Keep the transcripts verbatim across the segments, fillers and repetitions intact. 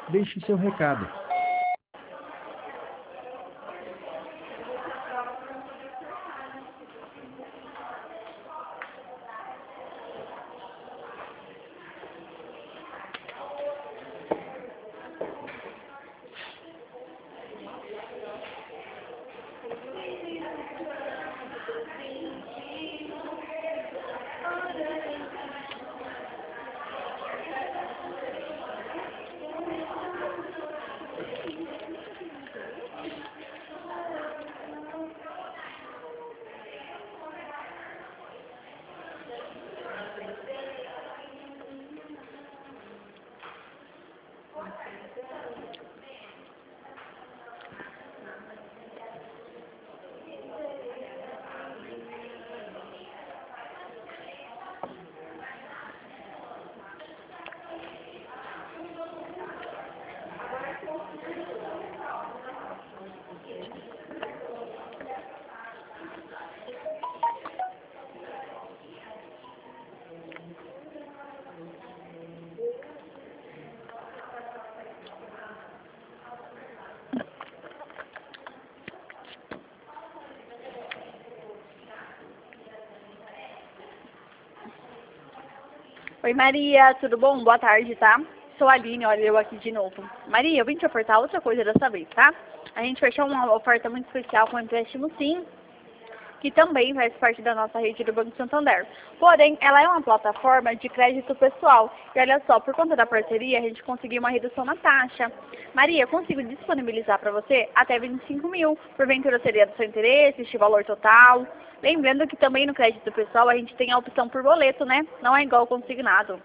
Deixe seu recado. Oi, Maria, tudo bom? Boa tarde, tá? Sou a Aline, olha eu aqui de novo. Maria, eu vim te ofertar outra coisa dessa vez, tá? A gente fechou uma oferta muito especial com o empréstimo Sim, que também faz parte da nossa rede do Banco Santander. Porém, ela é uma plataforma de crédito pessoal. E olha só, por conta da parceria, a gente conseguiu uma redução na taxa. Maria, eu consigo disponibilizar para você até vinte e cinco mil. Porventura seria do seu interesse, este valor total. Lembrando que também no crédito pessoal a gente tem a opção por boleto, né? Não é igual consignado.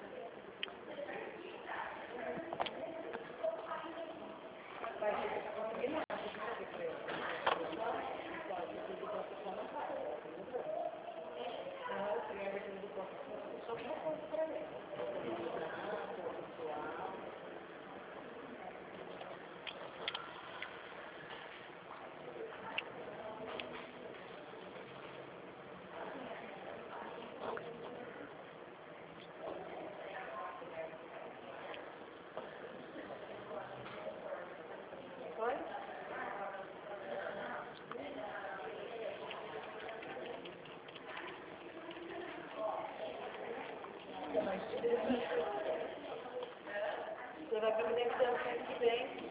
Você vai providenciar o ano que vem.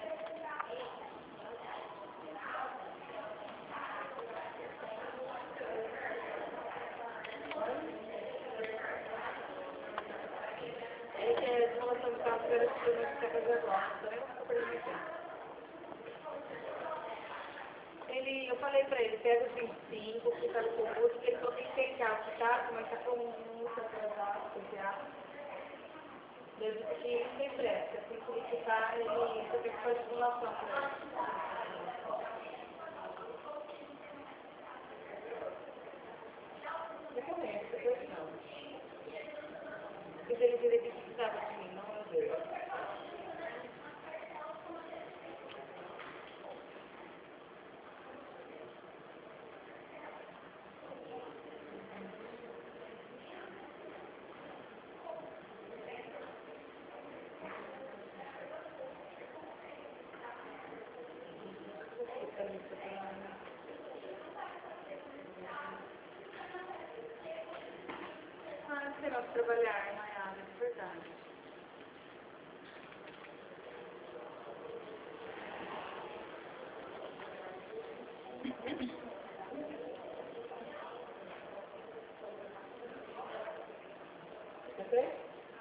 Ele quer desmolação de carro para as pessoas que quer fazer agora. Também não fica permitindo. Ele, eu falei para ele, pega os vinte e cinco, que está com o curso, porque ele falou que tem carro de casa, mas está com muito atrasado, com carro. Eu disse que não tem pressa, assim que ele ficar, ele você tem que fazer simulação para ele. Eu conheço, depois não. Porque ele diria que precisava de mim, não eu dei. Ah, esse negócio de trabalhar, Maiara, é verdade. Ok?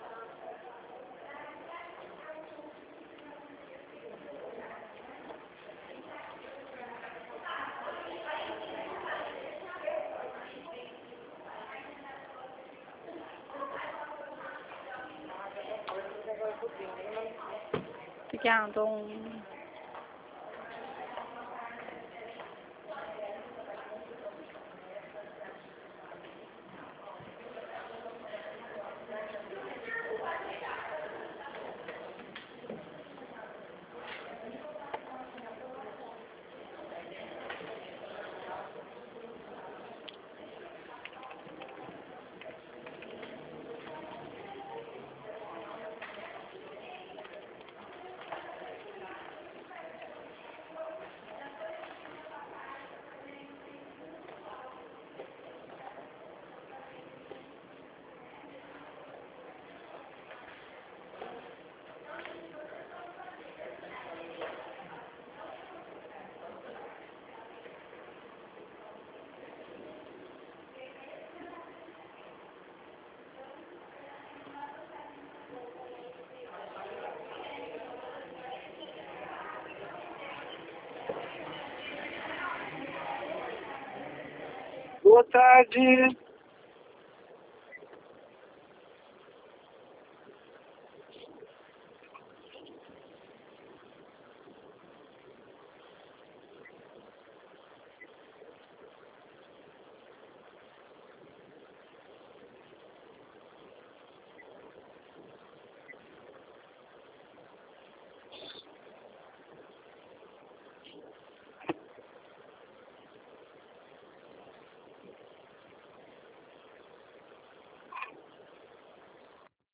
Obrigada. boa tarde.